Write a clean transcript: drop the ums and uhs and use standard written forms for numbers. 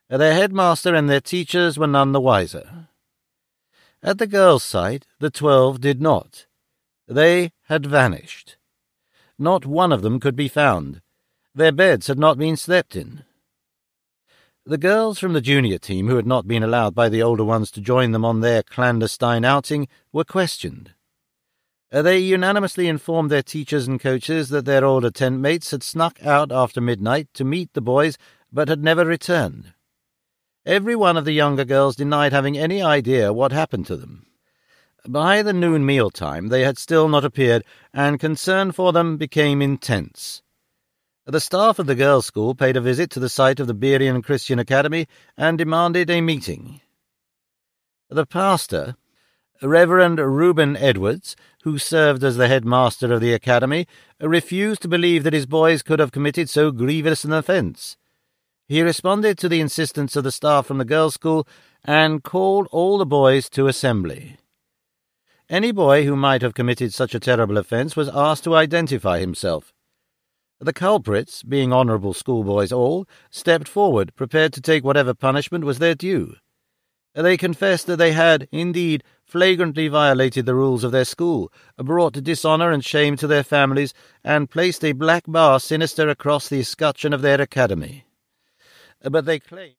Their headmaster and their teachers were none the wiser. At the girls' side, the 12 did not. They had vanished. Not one of them could be found. Their beds had not been slept in. The girls from the junior team, who had not been allowed by the older ones to join them on their clandestine outing, were questioned. They unanimously informed their teachers and coaches that their older tent mates had snuck out after midnight to meet the boys, but had never returned. Every one of the younger girls denied having any idea what happened to them. By the noon meal time they had still not appeared, and concern for them became intense. The staff of the girls' school paid a visit to the site of the Berean Christian Academy and demanded a meeting. The pastor, Reverend Reuben Edwards, who served as the headmaster of the academy, refused to believe that his boys could have committed so grievous an offence. He responded to the insistence of the staff from the girls' school and called all the boys to assembly. Any boy who might have committed such a terrible offence was asked to identify himself. The culprits, being honourable schoolboys all, stepped forward, prepared to take whatever punishment was their due. They confessed that they had, indeed, flagrantly violated the rules of their school, brought dishonour and shame to their families, and placed a black bar sinister across the escutcheon of their academy. But they claimed